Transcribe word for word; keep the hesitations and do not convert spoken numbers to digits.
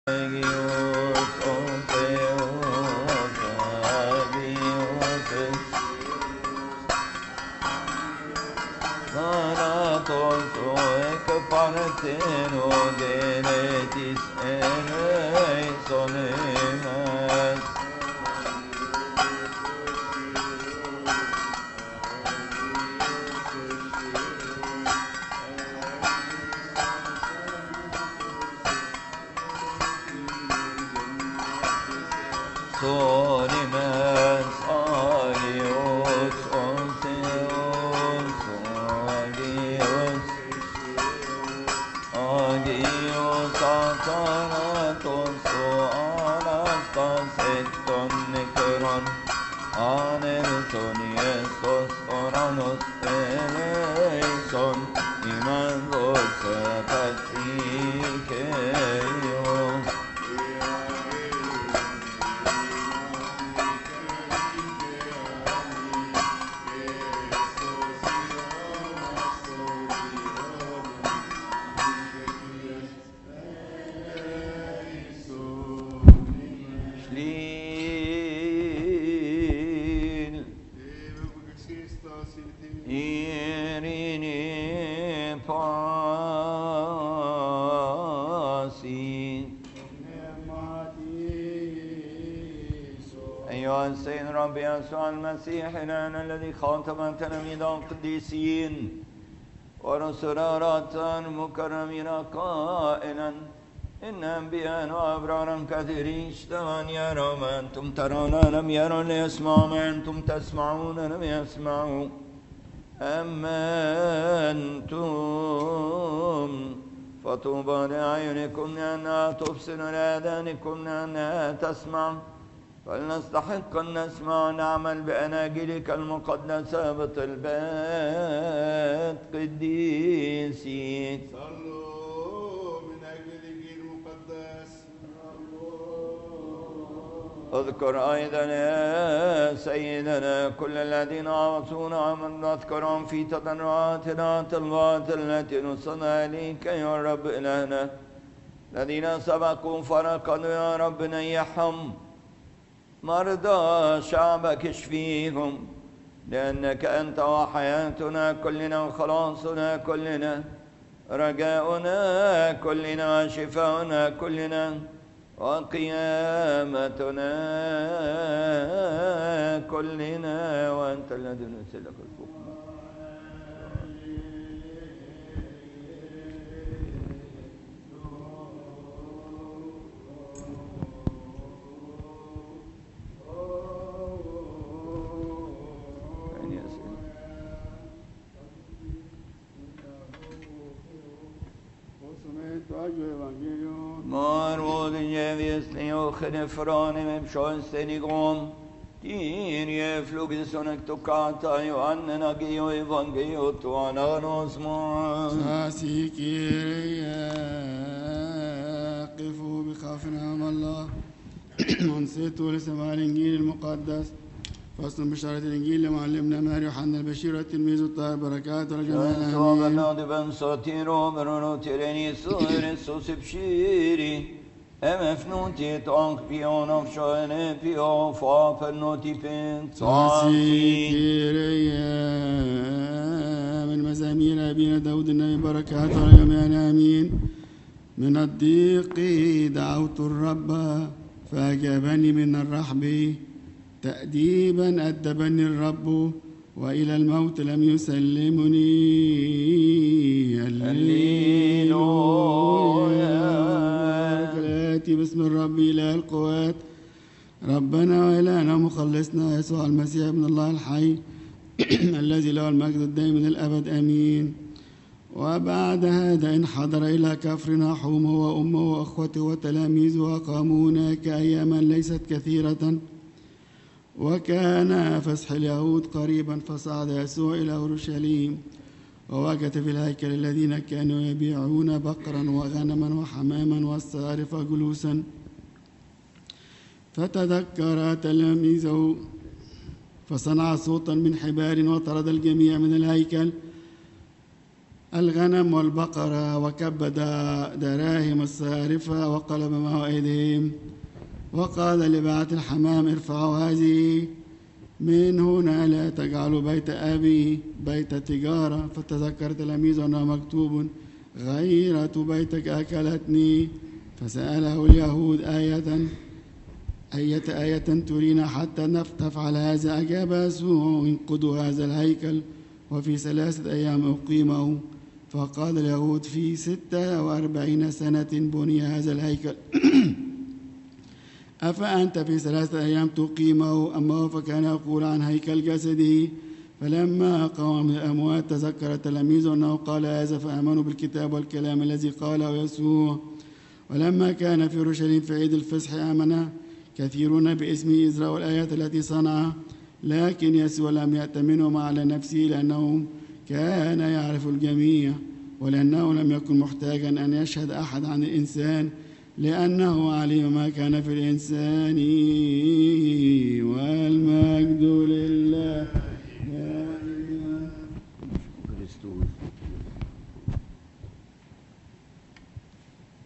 يسوع المسيح إلهنا الذي خاطب تلاميذ القديسين ورسلا المكرمين قائلا إن أنبياء وأبرارا كثيرين اشتهوا أن يروا ما أنتم ترون لم يروا ليسمعوا ما أنتم تسمعون لم يسمعوا أما أنتم فطوبى لأعينكم لأنها تبصر لآذانكم لأنها تسمع فلنستحق أن نسمع ونعمل بأناجيلك المقدسة بطلبات قديسيك. صلوا من أجل الإنجيل المقدس. اذكر أيضا يا سيدنا كل الذين عاصونا من نذكرهم في تضرعاتنا طلبات التي نصلي إليك يا رب إلهنا الذين سبقوا فرقدوا يا رب نيحهم مرضى شعبك اشفيهم لأنك أنت وحياتنا كلنا وخلاصنا كلنا رجاؤنا كلنا وشفاؤنا كلنا وقيامتنا كلنا وأنت الذي نرسلك الحكم. Marvod njevjesni ohne frane med sjönsten igång. Kyrie flugsonek tokata Johannen agio evangeliot och ananos mor. ساسي كيريا قفوا بخوف أمام الله وانصتوا لسماع الإنجيل المقدس. فصل بشارة الإنجيل لمعلمنا ماري يوحنا البشير والتلميذ الطاهر بركاته لجميع الآمين. Benn ben satiro berono tereni sore susipshiri emfnuti tonk pion of shoene pio fa pernoti pen ساسي كيريا من مزامير أبينا داود النبي بركاته لجميع آمين. من الضيق دعوت الرب فأجابني من الرحب تأديبا أدبني الرب وإلى الموت لم يسلمني. هللويا. باسم الرب إله القوات ربنا وإلهنا مخلصنا يسوع المسيح ابن الله الحي الذي له المجد الدائم من الأبد آمين. وبعد هذا انحدر إلى كفر نحوم هو وأمه وأخوته وتلاميذه وقاموا هناك أياما ليست كثيرة. وكان فسح اليهود قريبا فصعد يسوع إلى أورشليم ووجد في الهيكل الذين كانوا يبيعون بقرا وغنما وحماما والصارف جلوسا فتذكر تلاميذه فصنع صوتا من حبال وطرد الجميع من الهيكل الغنم والبقرة، وكبد دراهم الصارفة وقلب معه أيديهم، وقال لبعث الحمام ارفعوا هذه من هنا، لا تجعلوا بيت أبي بيت تجارة. فتذكر تلاميذه أنه مكتوب غيرة بيتك أكلتني. فسأله اليهود آية أية آية ترينا حتى تفعل هذا؟ أجاب يسوع انقضوا هذا الهيكل وفي ثلاثة أيام أقيمه. فقال اليهود في ستة وأربعين سنة بني هذا الهيكل أفأنت في ثلاثة أيام تقيمه؟ أما هو فكان يقول عن هيكل جسده. فلما قام من الأموات تذكر تلاميذه أنه قال هذا، فآمنوا بالكتاب والكلام الذي قاله يسوع. ولما كان في اورشليم في عيد الفصح آمن كثيرون باسمه إذ رأوا الآيات التي صنعها، لكن يسوع لم يأتمنهم على نفسه لأنه كان يعرف الجميع، ولأنه لم يكن محتاجا أن يشهد أحد عن الإنسان، لأنه علم ما كان في الإنسان. والمجد لله.